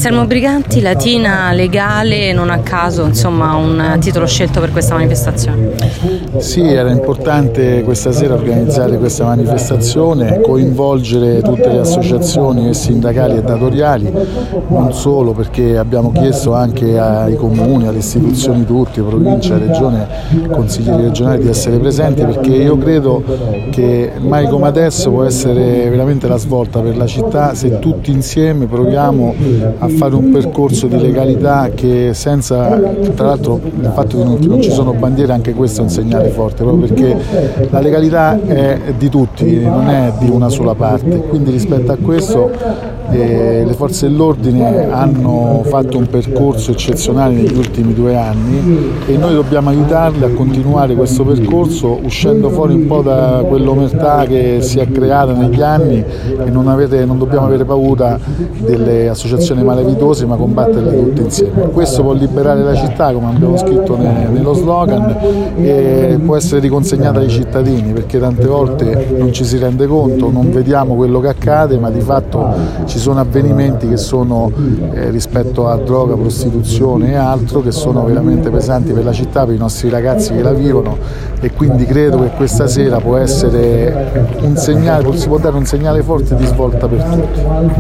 Anselmo Briganti, Latina legale, non a caso, insomma, un titolo scelto per questa manifestazione. Sì, era importante questa sera organizzare questa manifestazione, coinvolgere tutte le associazioni sindacali e datoriali, non solo, perché abbiamo chiesto anche ai comuni, alle istituzioni tutte, provincia, regione, consiglieri regionali di essere presenti, perché io credo che mai come adesso può essere veramente la svolta per la città se tutti insieme proviamo a fare un percorso di legalità che senza, tra l'altro il fatto che non ci sono bandiere, anche questo è un segnale forte, proprio perché la legalità è di tutti, non è di una sola parte, quindi rispetto a questo le forze dell'ordine hanno fatto un percorso eccezionale negli ultimi 2 anni e noi dobbiamo aiutarli a continuare questo percorso uscendo fuori un po' da quell'omertà che si è creata negli anni e non dobbiamo avere paura delle associazioni malavitose, ma combatterle tutte insieme. Questo può liberare la città, come abbiamo scritto nello slogan, e può essere riconsegnata ai cittadini, perché tante volte non ci si rende conto, non vediamo quello che accade, ma di fatto ci sono avvenimenti che sono rispetto a droga, prostituzione e altro, che sono veramente pesanti per la città, per i nostri ragazzi che la vivono, e quindi credo che questa sera può essere un segnale, si può dare un segnale forte di svolta per tutti.